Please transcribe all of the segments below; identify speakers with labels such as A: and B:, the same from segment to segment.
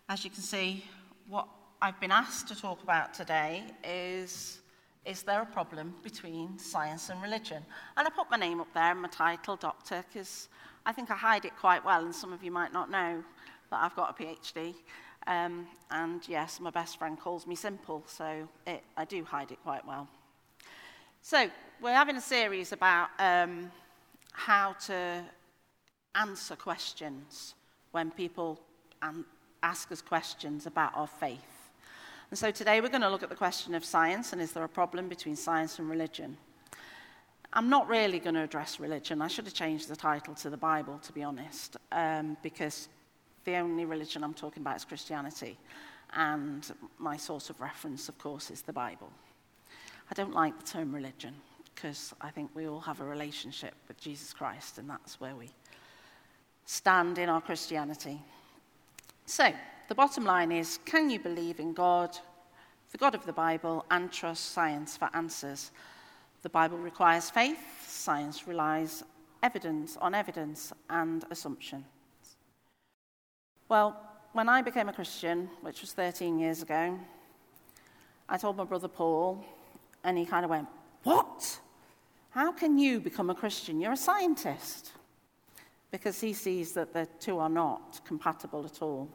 A: As you can see, what I've been asked to talk about today is there a problem between science and religion? And I put my name up there and my title, Doctor, because I think I hide it quite well, and some of you might not know that I've got a PhD. And yes, my best friend calls me Simple, so I do hide it quite well. So we're having a series about how to answer questions when people ask us questions about our faith. And so today we're going to look at the question of science, and is there a problem between science and religion? I'm not really going to address religion. I should have changed the title to the Bible, to be honest, because the only religion I'm talking about is Christianity, and my source of reference, of course, is the Bible. I don't like the term religion, because I think we all have a relationship with Jesus Christ, and that's where we stand in our Christianity. So, the bottom line is, can you believe in God, the God of the Bible, and trust science for answers? The Bible requires faith, science relies on evidence and assumption. Well, when I became a Christian, which was 13 years ago, I told my brother Paul, and he kind of went, "What? How can you become a Christian? You're a scientist." Because he sees that the two are not compatible at all.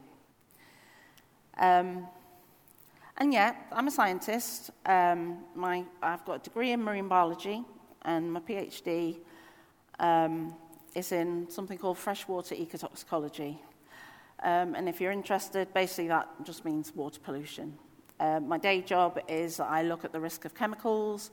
A: And yet, I'm a scientist. I've got a degree in marine biology, and my PhD is in something called freshwater ecotoxicology. And if you're interested, basically that just means water pollution. My day job is that I look at the risk of chemicals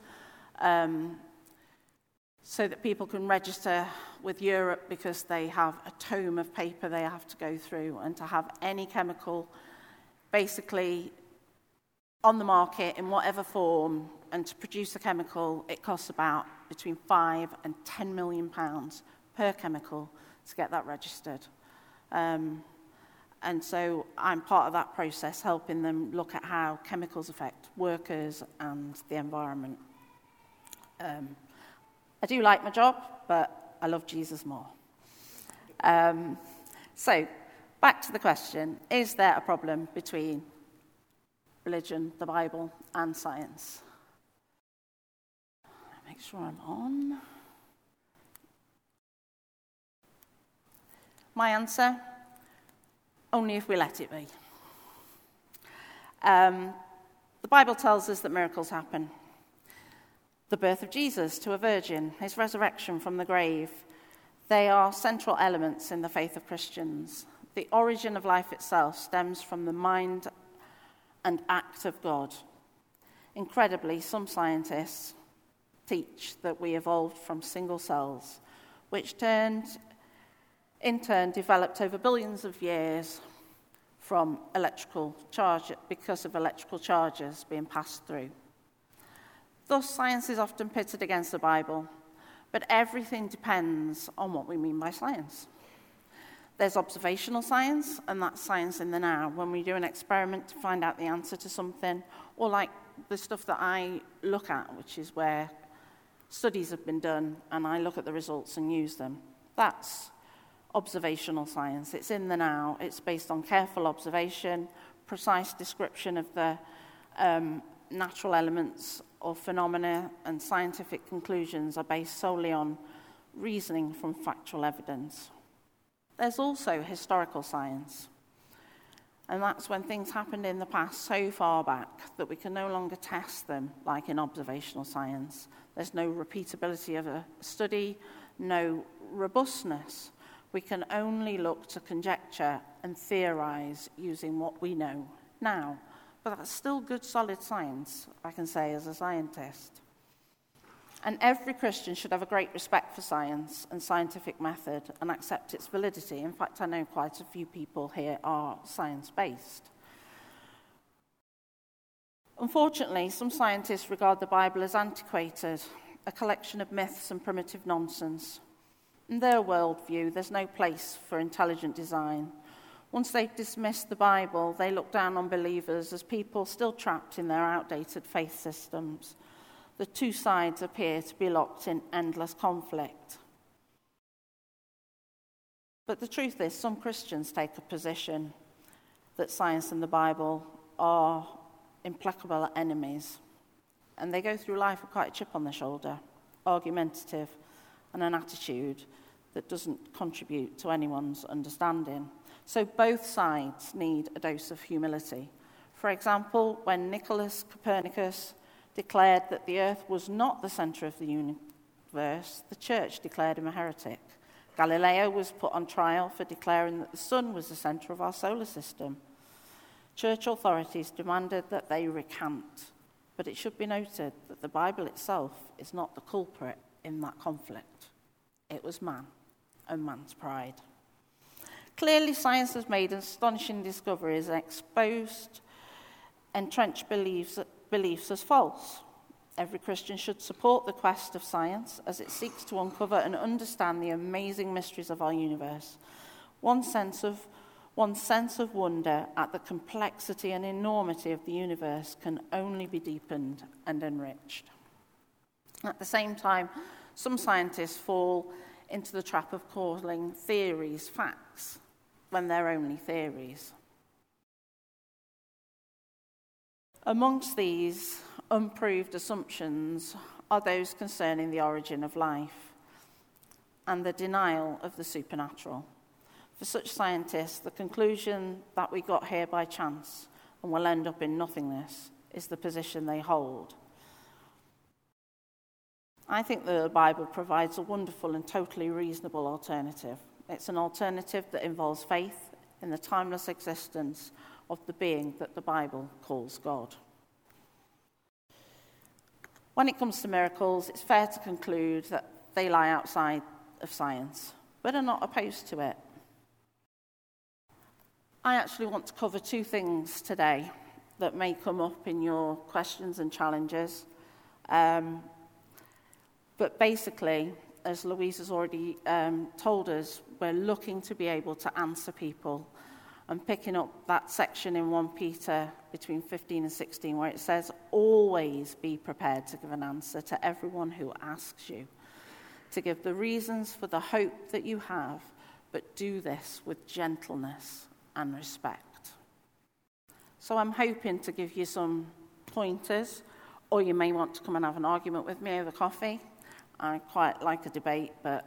A: so that people can register with Europe, because they have a tome of paper they have to go through, and to have any chemical basically on the market in whatever form, and to produce a chemical, it costs about between 5 and 10 million pounds per chemical to get that registered. And so I'm part of that process, helping them look at how chemicals affect workers and the environment. I do like my job, but I love Jesus more. So, back to the question, is there a problem between religion, the Bible, and science? Make sure I'm on. My answer, only if we let it be. The Bible tells us that miracles happen. The birth of Jesus to a virgin, his resurrection from the grave, they are central elements in the faith of Christians. The origin of life itself stems from the mind and act of God. Incredibly, some scientists teach that we evolved from single cells, which in turn developed over billions of years from electrical charge, because of electrical charges being passed through. Thus, science is often pitted against the Bible, but everything depends on what we mean by science. There's observational science, and that's science in the now, when we do an experiment to find out the answer to something, or like the stuff that I look at, which is where studies have been done, and I look at the results and use them. That's observational science. It's in the now. It's based on careful observation, precise description of the natural elements or phenomena, and scientific conclusions are based solely on reasoning from factual evidence. There's also historical science, and that's when things happened in the past so far back that we can no longer test them like in observational science. There's no repeatability of a study, no robustness. We can only look to conjecture and theorize using what we know now. But that's still good, solid science, I can say, as a scientist. And every Christian should have a great respect for science and scientific method and accept its validity. In fact, I know quite a few people here are science-based. Unfortunately, some scientists regard the Bible as antiquated, a collection of myths and primitive nonsense. In their worldview, there's no place for intelligent design. Once they've dismissed the Bible, they look down on believers as people still trapped in their outdated faith systems. The two sides appear to be locked in endless conflict. But the truth is, some Christians take a position that science and the Bible are implacable enemies, and they go through life with quite a chip on their shoulder, argumentative, and an attitude that doesn't contribute to anyone's understanding. So both sides need a dose of humility. For example, when Nicholas Copernicus declared that the earth was not the centre of the universe, the church declared him a heretic. Galileo was put on trial for declaring that the sun was the centre of our solar system. Church authorities demanded that they recant, but it should be noted that the Bible itself is not the culprit in that conflict. It was man and man's pride. Clearly, science has made astonishing discoveries and exposed entrenched beliefs as false. Every Christian should support the quest of science as it seeks to uncover and understand the amazing mysteries of our universe. One sense of wonder at the complexity and enormity of the universe can only be deepened and enriched. At the same time, some scientists fall into the trap of calling theories facts when they're only theories. Amongst these unproved assumptions are those concerning the origin of life and the denial of the supernatural. For such scientists, the conclusion that we got here by chance and will end up in nothingness is the position they hold. I think the Bible provides a wonderful and totally reasonable alternative. It's an alternative that involves faith in the timeless existence of the being that the Bible calls God. When it comes to miracles, it's fair to conclude that they lie outside of science, but are not opposed to it. I actually want to cover two things today that may come up in your questions and challenges. But basically, as Louise has already told us, we're looking to be able to answer people, and picking up that section in 1 Peter between 15 and 16 where it says, always be prepared to give an answer to everyone who asks you, to give the reasons for the hope that you have, but do this with gentleness and respect. So I'm hoping to give you some pointers, or you may want to come and have an argument with me over coffee. I quite like a debate, but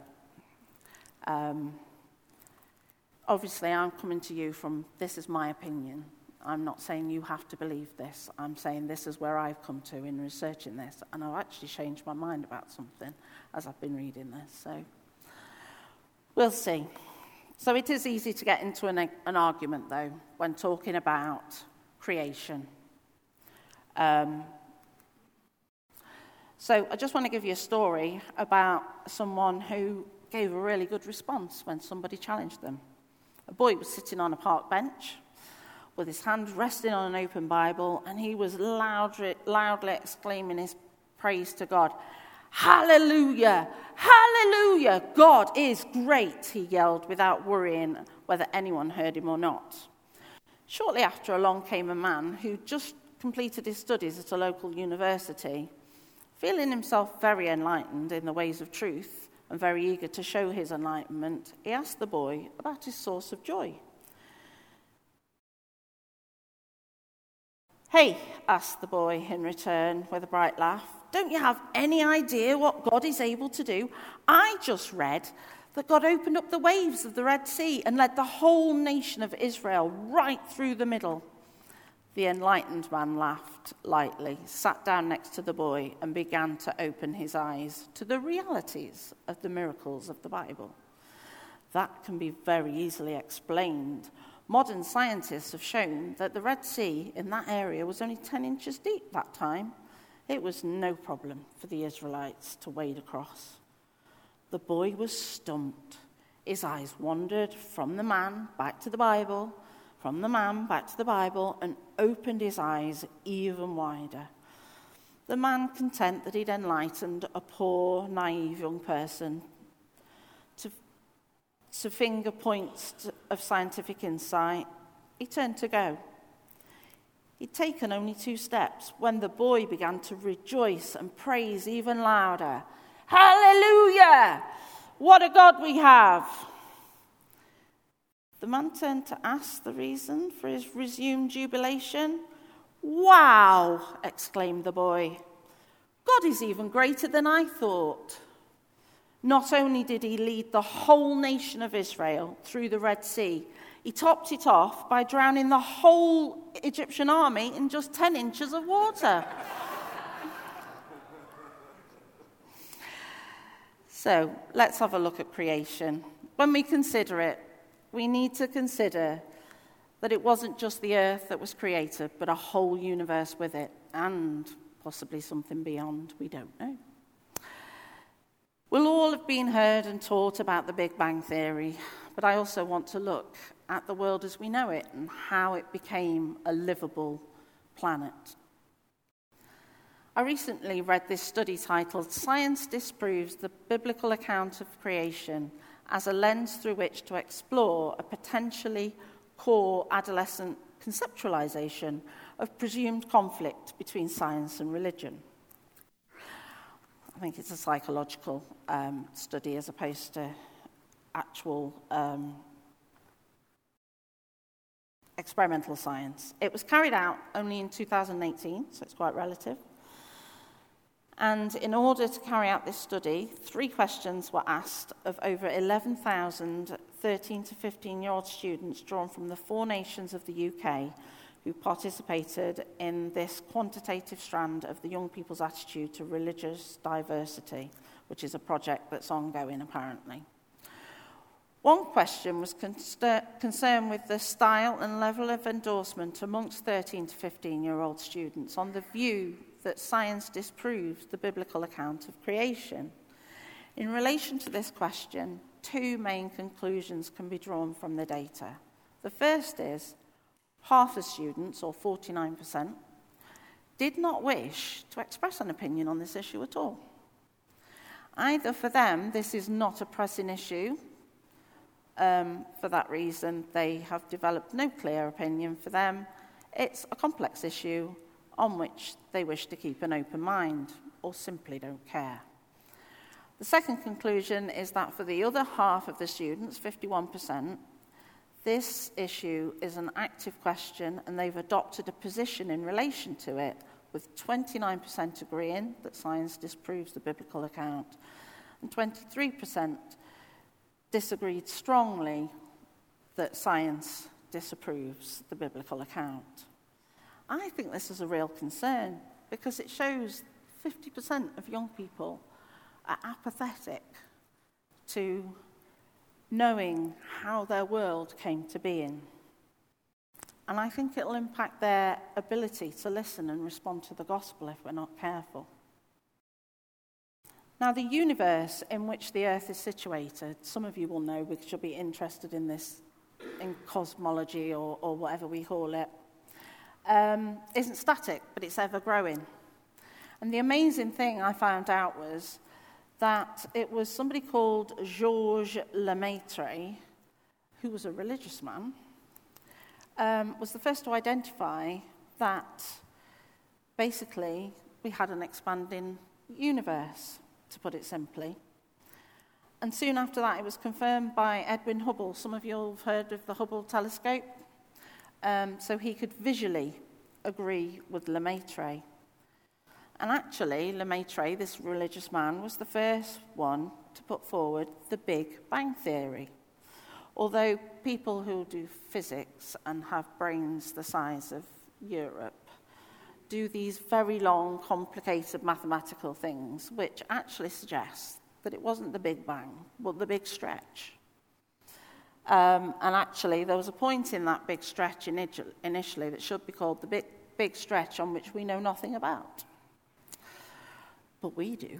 A: obviously I'm coming to you from, this is my opinion. I'm not saying you have to believe this. I'm saying this is where I've come to in researching this, and I've actually changed my mind about something as I've been reading this. So we'll see. So it is easy to get into an argument, though, when talking about creation. So I just want to give you a story about someone who gave a really good response when somebody challenged them. A boy was sitting on a park bench with his hand resting on an open Bible, and he was loudly exclaiming his praise to God. Hallelujah! Hallelujah! God is great, he yelled without worrying whether anyone heard him or not. Shortly after, along came a man who just completed his studies at a local university. Feeling himself very enlightened in the ways of truth and very eager to show his enlightenment, he asked the boy about his source of joy. Hey, asked the boy in return with a bright laugh, don't you have any idea what God is able to do? I just read that God opened up the waves of the Red Sea and led the whole nation of Israel right through the middle. The enlightened man laughed lightly, sat down next to the boy, and began to open his eyes to the realities of the miracles of the Bible. That can be very easily explained. Modern scientists have shown that the Red Sea in that area was only 10 inches deep that time. It was no problem for the Israelites to wade across. The boy was stumped. His eyes wandered from the man back to the Bible, from the man back to the Bible, and opened his eyes even wider. The man, content that he'd enlightened a poor, naive young person to finger points of scientific insight, he turned to go. He'd taken only 2 steps when the boy began to rejoice and praise even louder. Hallelujah! What a God we have! The man turned to ask the reason for his resumed jubilation. "Wow!" exclaimed the boy. "God is even greater than I thought. Not only did he lead the whole nation of Israel through the Red Sea, he topped it off by drowning the whole Egyptian army in just 10 inches of water." So let's have a look at creation. When we consider it, we need to consider that it wasn't just the earth that was created, but a whole universe with it, and possibly something beyond. We don't know. We'll all have been heard and taught about the Big Bang Theory, but I also want to look at the world as we know it and how it became a livable planet. I recently read this study titled "Science Disproves the Biblical Account of Creation as a Lens Through Which to Explore a Potentially Core Adolescent Conceptualization of Presumed Conflict Between Science and Religion." I think it's a psychological study as opposed to actual experimental science. It was carried out only in 2018, so it's quite relative. And in order to carry out this study, 3 questions were asked of over 11,000 13 to 15-year-old students drawn from the 4 nations of the UK who participated in this quantitative strand of the Young People's Attitude to Religious Diversity, which is a project that's ongoing apparently. One question was concerned with the style and level of endorsement amongst 13 to 15-year-old students on the view that science disproves the biblical account of creation. In relation to this question, 2 main conclusions can be drawn from the data. The first is half the students, or 49%, did not wish to express an opinion on this issue at all. Either for them, this is not a pressing issue. For that reason, they have developed no clear opinion. For them, it's a complex issue on which they wish to keep an open mind, or simply don't care. The second conclusion is that for the other half of the students, 51%, this issue is an active question and they've adopted a position in relation to it, with 29% agreeing that science disproves the biblical account and 23% disagreed strongly that science disapproves the biblical account. I think this is a real concern because it shows 50% of young people are apathetic to knowing how their world came to being. And I think it'll impact their ability to listen and respond to the gospel if we're not careful. Now, the universe in which the earth is situated, some of you will know because you'll be interested in this, in cosmology or whatever we call it, isn't static, but it's ever growing. And the amazing thing I found out was that it was somebody called Georges Lemaitre, who was a religious man, was the first to identify that basically we had an expanding universe, to put it simply. And soon after that, it was confirmed by Edwin Hubble. Some of you have heard of the Hubble telescope. So he could visually agree with Lemaitre. And actually, Lemaitre, this religious man, was the first one to put forward the Big Bang Theory. Although people who do physics and have brains the size of Europe do these very long, complicated mathematical things, which actually suggest that it wasn't the Big Bang, but the Big Stretch. And actually, there was a point in that big stretch initially that should be called the big stretch on which we know nothing about. But we do.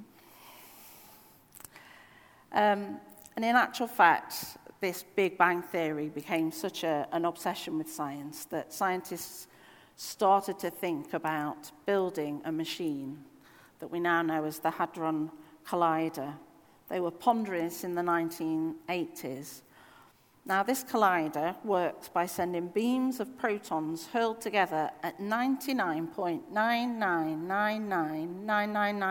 A: And in actual fact, this Big Bang Theory became such an obsession with science that scientists started to think about building a machine that we now know as the Hadron Collider. They were pondering this in the 1980s. Now, this collider works by sending beams of protons hurled together at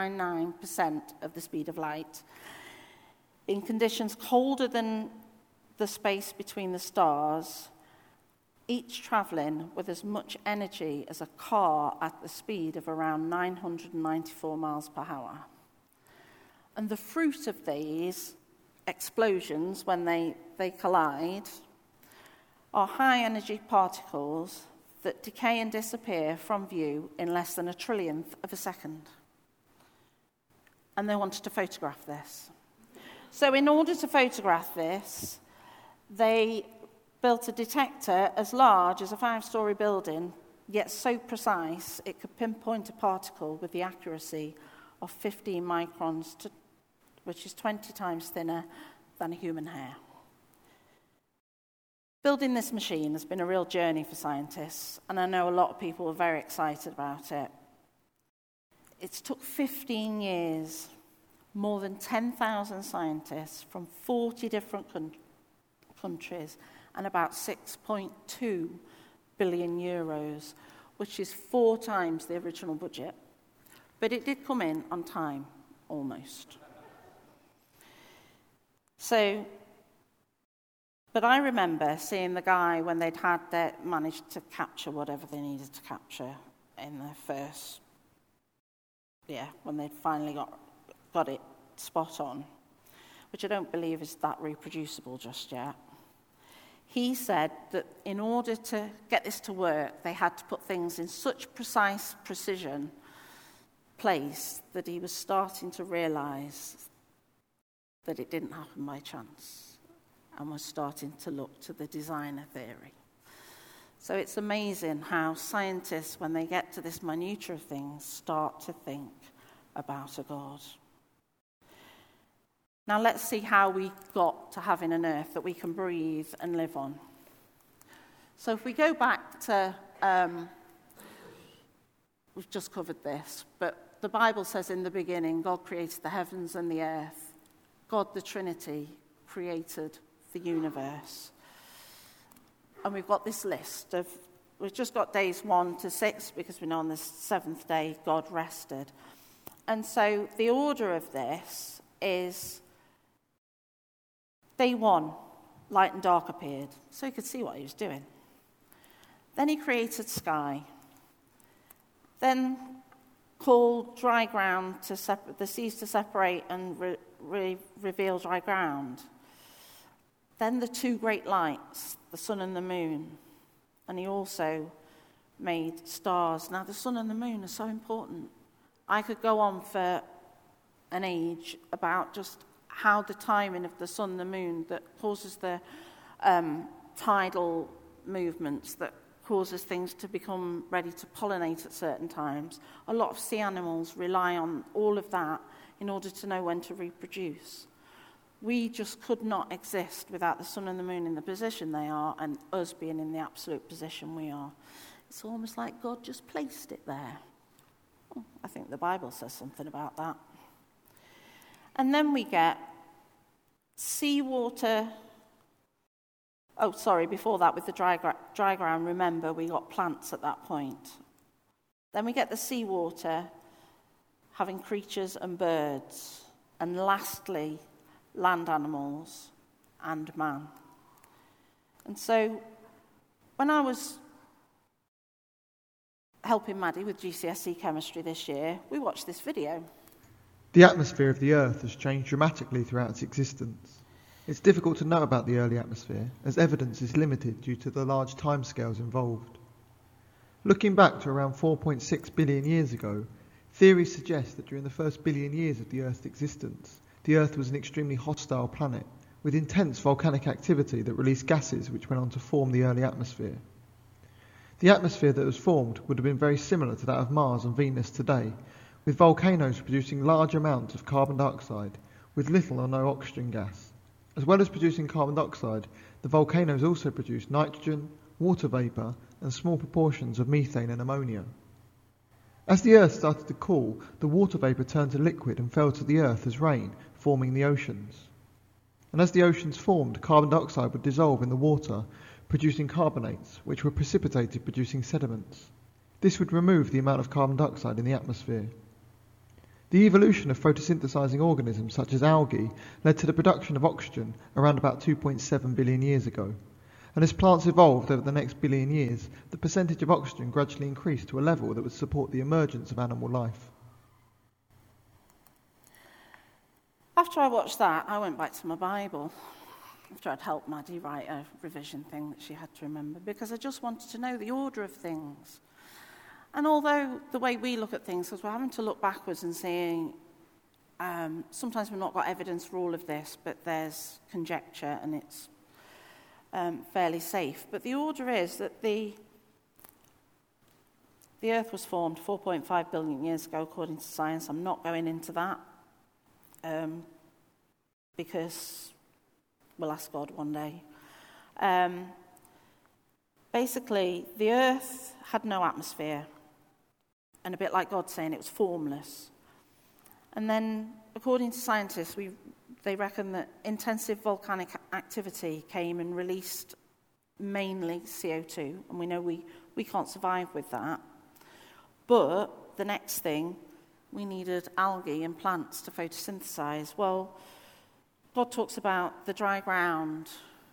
A: 99.99999999% of the speed of light in conditions colder than the space between the stars, each travelling with as much energy as a car at the speed of around 994 miles per hour. And the fruit of these explosions, when they collide, are high-energy particles that decay and disappear from view in less than a trillionth of a second. And they wanted to photograph this. So in order to photograph this, they built a detector as large as a 5-story building, yet so precise it could pinpoint a particle with the accuracy of 15 microns, which is 20 times thinner than a human hair. Building this machine has been a real journey for scientists, and I know a lot of people are very excited about it. It's took 15 years, more than 10,000 scientists from 40 different countries, and about 6.2 billion euros, which is 4 times the original budget. But it did come in on time, almost. But I remember seeing the guy when they'd managed to capture whatever they needed to capture in their first, when they'd finally got it spot on, which I don't believe is that reproducible just yet. He said that in order to get this to work, they had to put things in such precise precision place that he was starting to realise that it didn't happen by chance, and was starting to look to the designer theory. So it's amazing how scientists, when they get to this minutiae of things, start to think about a God. Now let's see how we got to having an earth that we can breathe and live on. So if we go back to, we've just covered this, but the Bible says in the beginning, God created the heavens and the earth. God, the Trinity, created the universe. And we've got this list of, we've just got days 1 to 6 because we know on the 7th day God rested. And so the order of this is day 1, light and dark appeared, so he could see what he was doing. Then he created sky. Then called dry ground to the seas to separate and reveal dry ground. Then the 2 great lights, the sun and the moon. And he also made stars. Now, the sun and the moon are so important. I could go on for an age about just how the timing of the sun and the moon that causes the tidal movements, that causes things to become ready to pollinate at certain times. A lot of sea animals rely on all of that in order to know when to reproduce. We just could not exist without the sun and the moon in the position they are and us being in the absolute position we are. It's almost like God just placed it there. I think the Bible says something about that. And then we get seawater. Before that with the dry ground, remember, we got plants at that point. Then we get the seawater having creatures and birds. And lastly, land animals and man. And so when I was helping Maddie with GCSE chemistry this year, we watched this video.
B: The atmosphere of the Earth has changed dramatically throughout its existence. It's difficult to know about the early atmosphere, as evidence is limited due to the large timescales involved. Looking back to around 4.6 billion years ago, theories suggest that during the first billion years of the Earth's existence, the Earth was an extremely hostile planet, with intense volcanic activity that released gases which went on to form the early atmosphere. The atmosphere that was formed would have been very similar to that of Mars and Venus today, with volcanoes producing large amounts of carbon dioxide, with little or no oxygen gas. As well as producing carbon dioxide, the volcanoes also produced nitrogen, water vapour, and small proportions of methane and ammonia. As the Earth started to cool, the water vapour turned to liquid and fell to the Earth as rain, forming the oceans. And as the oceans formed, carbon dioxide would dissolve in the water, producing carbonates, which were precipitated, producing sediments. This would remove the amount of carbon dioxide in the atmosphere. The evolution of photosynthesizing organisms such as algae led to the production of oxygen around about 2.7 billion years ago. And as plants evolved over the next billion years, the percentage of oxygen gradually increased to a level that would support the emergence of animal life.
A: After I watched that, I went back to my Bible, after I'd helped Maddie write a revision thing that she had to remember, because I just wanted to know the order of things. And although the way we look at things, because we're having to look backwards and saying, sometimes we've not got evidence for all of this, but there's conjecture and it's fairly safe. But the order is that the Earth was formed 4.5 billion years ago, according to science. I'm not going into that, because we'll ask God one day. Basically, the Earth had no atmosphere, and a bit like God saying it was formless. And then, according to scientists, they reckon that intensive volcanic activity came and released mainly CO2, and we know we can't survive with that. But the next thing, we needed algae and plants to photosynthesize. Well, God talks about the dry ground,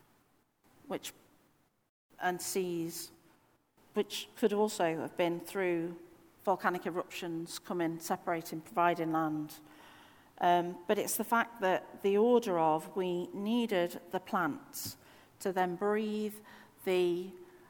A: and seas, which could also have been through volcanic eruptions coming, separating, providing land. But it's the fact that the order of we needed the plants to then breathe the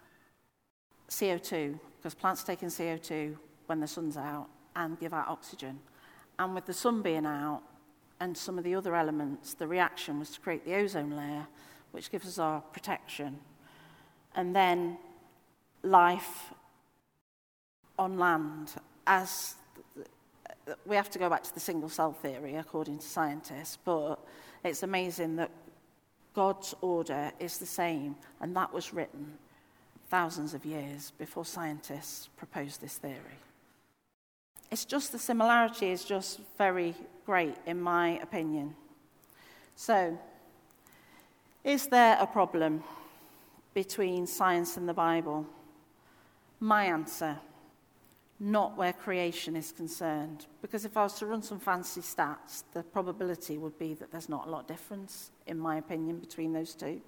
A: CO2, because plants take in CO2 when the sun's out and give out oxygen. And with the sun being out and some of the other elements, the reaction was to create the ozone layer, which gives us our protection. And then life on land, as we have to go back to the single cell theory according to scientists, but it's amazing that God's order is the same, and that was written thousands of years before scientists proposed this theory. It's just the similarity is just very great, in my opinion. So, is there a problem between science and the Bible? My answer, not where creation is concerned. Because if I was to run some fancy stats, the probability would be that there's not a lot of difference, in my opinion, between those two.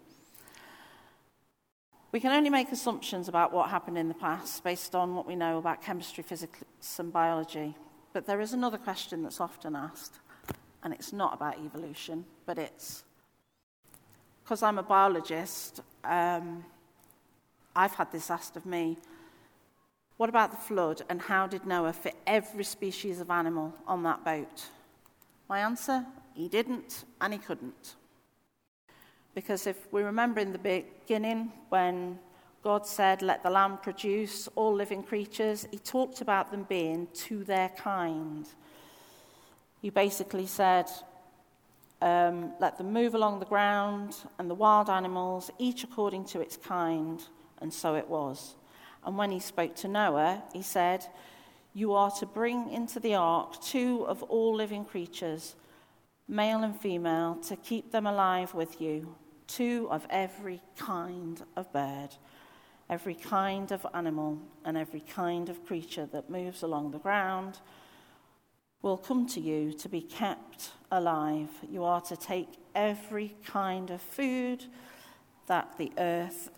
A: We can only make assumptions about what happened in the past based on what we know about chemistry, physics, and biology. But there is another question that's often asked, and it's not about evolution, but it's, because I'm a biologist, I've had this asked of me, what about the flood, and how did Noah fit every species of animal on that boat? My answer, he didn't, and he couldn't. Because if we remember in the beginning, when God said, let the land produce all living creatures, he talked about them being to their kind. He basically said, let them move along the ground, and the wild animals, each according to its kind, and so it was. And when he spoke to Noah, he said, you are to bring into the ark 2 of all living creatures, male and female, to keep them alive with you, 2 of every kind of bird, every kind of animal, and every kind of creature that moves along the ground will come to you to be kept alive. You are to take every kind of food that the earth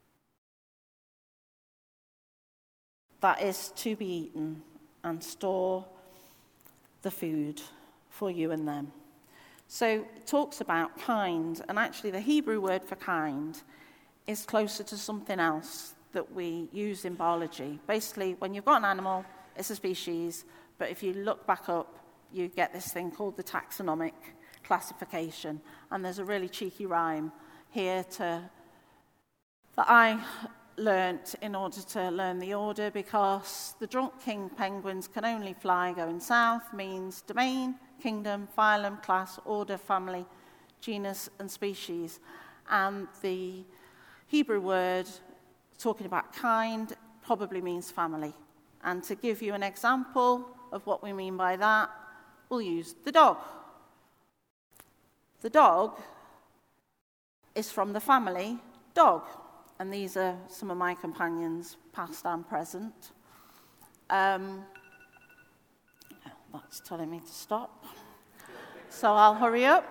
A: that is to be eaten, and store the food for you and them. So it talks about kind, and actually the Hebrew word for kind is closer to something else that we use in biology. Basically, when you've got an animal, it's a species, but if you look back up, you get this thing called the taxonomic classification, and there's a really cheeky rhyme here that I learnt in order to learn the order, because the drunk king penguins can only fly going south means domain, kingdom, phylum, class, order, family, genus, and species. And the Hebrew word talking about kind probably means family. And to give you an example of what we mean by that, we'll use the dog. The dog is from the family dog. And these are some of my companions, past and present. That's telling me to stop. So I'll hurry up.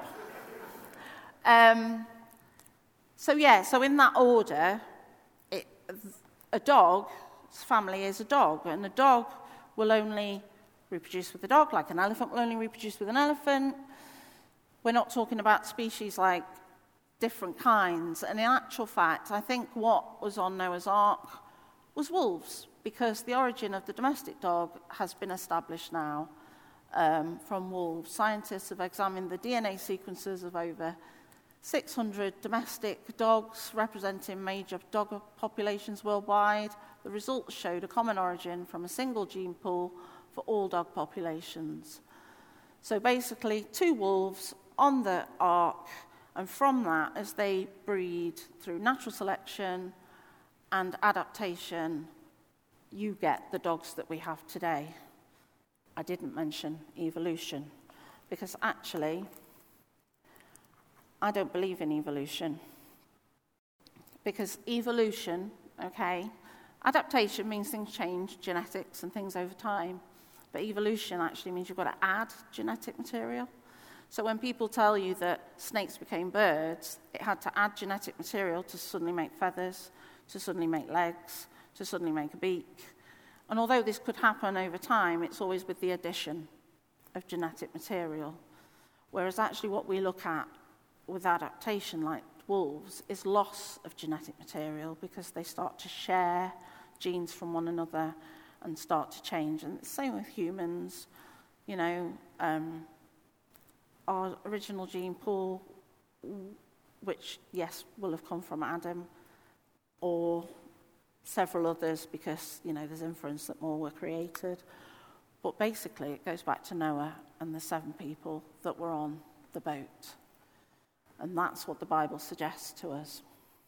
A: So in that order, a dog's family is a dog, and a dog will only reproduce with a dog, like an elephant will only reproduce with an elephant. We're not talking about species like different kinds. And in actual fact, I think what was on Noah's Ark was wolves, because the origin of the domestic dog has been established now from wolves. Scientists have examined the DNA sequences of over 600 domestic dogs representing major dog populations worldwide. The results showed a common origin from a single gene pool for all dog populations. So basically, 2 wolves on the ark, and from that, as they breed through natural selection and adaptation, you get the dogs that we have today. I didn't mention evolution, because actually, I don't believe in evolution. Because evolution, adaptation means things change, genetics and things over time. But evolution actually means you've got to add genetic material. So when people tell you that snakes became birds, it had to add genetic material to suddenly make feathers, to suddenly make legs, to suddenly make a beak. And although this could happen over time, it's always with the addition of genetic material. Whereas actually what we look at with adaptation, like wolves, is loss of genetic material, because they start to share genes from one another and start to change. And the same with humans. Our original gene pool, which, yes, will have come from Adam, or several others, because, there's inference that more were created. But basically, it goes back to Noah and the 7 people that were on the boat. And that's what the Bible suggests to us.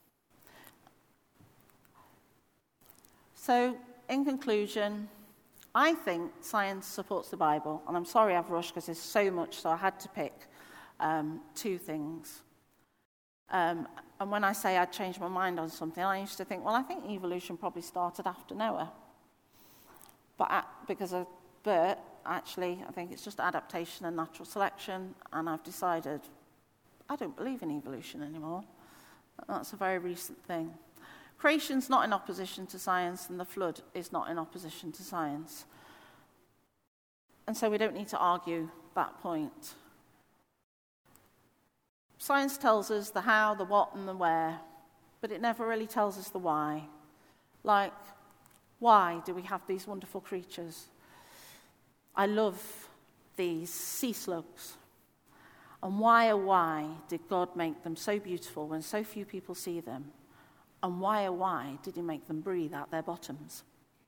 A: So, in conclusion, I think science supports the Bible. And I'm sorry I've rushed, because there's so much, so I had to pick 2 things. And when I say I'd changed my mind on something, I used to think, well, I think evolution probably started after Noah. But because of Bert, actually, I think it's just adaptation and natural selection, and I've decided I don't believe in evolution anymore. That's a very recent thing. Creation's not in opposition to science, and the flood is not in opposition to science. And so we don't need to argue that point. Science tells us the how, the what, and the where, but it never really tells us the why. Like, why do we have these wonderful creatures? I love these sea slugs. And why did God make them so beautiful when so few people see them? And why did he make them breathe out their bottoms?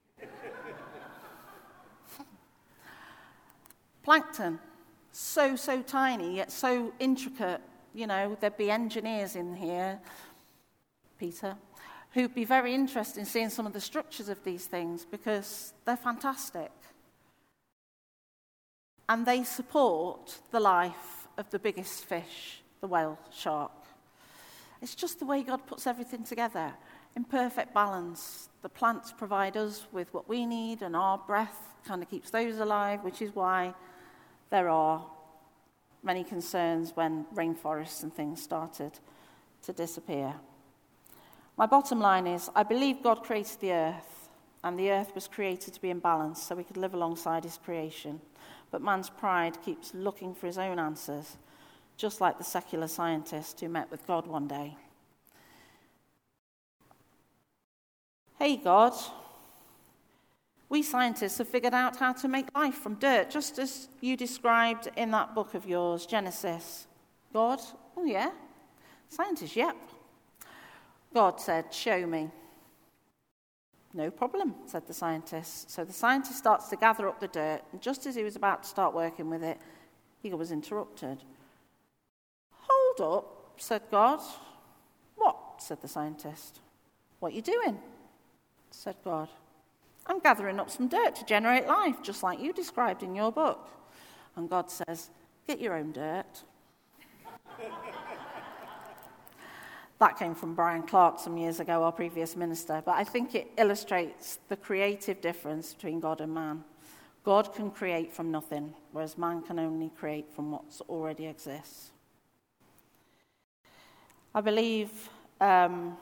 A: Plankton, so tiny, yet so intricate. There'd be engineers in here, Peter, who'd be very interested in seeing some of the structures of these things, because they're fantastic. And they support the life of the biggest fish, the whale shark. It's just the way God puts everything together, in perfect balance. The plants provide us with what we need, and our breath kind of keeps those alive, which is why there are many concerns when rainforests and things started to disappear. My bottom line is, I believe God created the earth, and the earth was created to be in balance so we could live alongside his creation. But man's pride keeps looking for his own answers, just like the secular scientist who met with God one day. Hey, God, we scientists have figured out how to make life from dirt, just as you described in that book of yours, Genesis. God, oh yeah. Scientists, yep. God said, show me. No problem, said the scientist. So the scientist starts to gather up the dirt, and just as he was about to start working with it, he was interrupted. Hold up, said God. What? Said the scientist. What are you doing? Said God. I'm gathering up some dirt to generate life, just like you described in your book. And God says, get your own dirt. That came from Brian Clark some years ago, our previous minister, but I think it illustrates the creative difference between God and man. God can create from nothing, whereas man can only create from what already exists. I believe God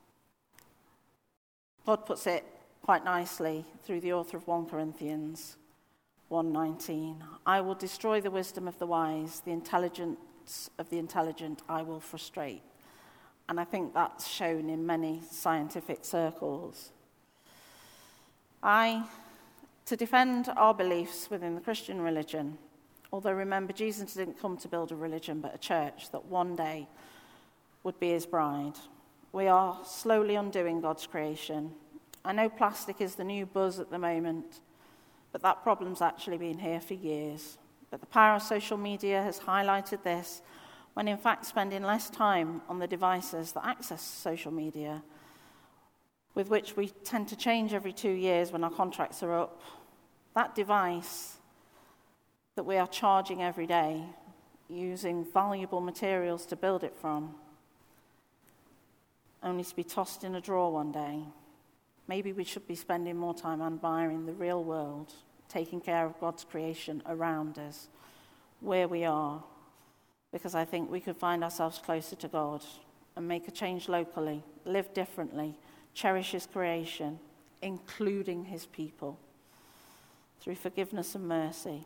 A: puts it quite nicely through the author of 1 Corinthians 1:19. I will destroy the wisdom of the wise, the intelligence of the intelligent I will frustrate. And I think that's shown in many scientific circles. To defend our beliefs within the Christian religion, although remember, Jesus didn't come to build a religion but a church that one day would be his bride. We are slowly undoing God's creation. I know plastic is the new buzz at the moment, but that problem's actually been here for years. But the power of social media has highlighted this, when in fact spending less time on the devices that access social media, with which we tend to change every 2 years when our contracts are up, that device that we are charging every day, using valuable materials to build it from, only to be tossed in a drawer one day. Maybe we should be spending more time admiring the real world, taking care of God's creation around us, where we are, because I think we could find ourselves closer to God and make a change locally, live differently, cherish his creation, including his people, through forgiveness and mercy.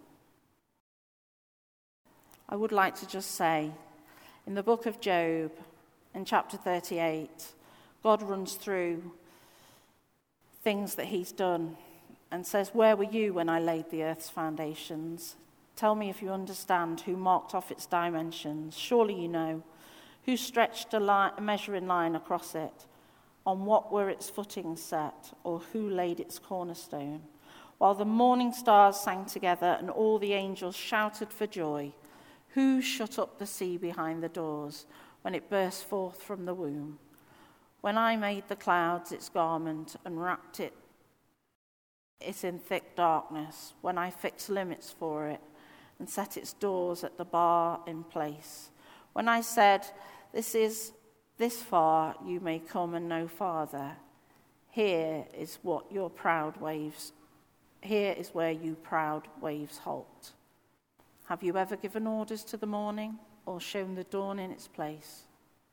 A: I would like to just say, in the book of Job, in chapter 38, God runs through things that he's done and says, where were you when I laid the earth's foundations? Tell me if you understand who marked off its dimensions. Surely you know. Who stretched a measuring line across it? On what were its footings set? Or who laid its cornerstone? While the morning stars sang together and all the angels shouted for joy, who shut up the sea behind the doors when it burst forth from the womb? When I made the clouds its garment and wrapped it in thick darkness, when I fixed limits for it and set its doors at the bar in place, when I said, this far you may come and no farther, here is where you proud waves halt. Have you ever given orders to the morning or shown the dawn in its place?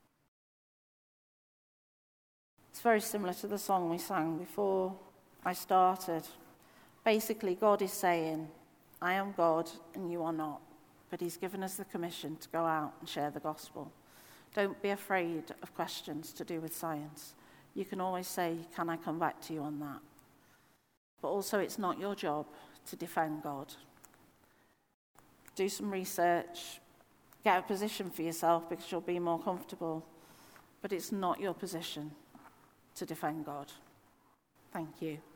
A: It's very similar to the song we sang before I started. Basically, God is saying, I am God and you are not, but he's given us the commission to go out and share the gospel. Don't be afraid of questions to do with science. You can always say, can I come back to you on that? But also, it's not your job to defend God. Do some research, get a position for yourself because you'll be more comfortable, but it's not your position to defend God. Thank you.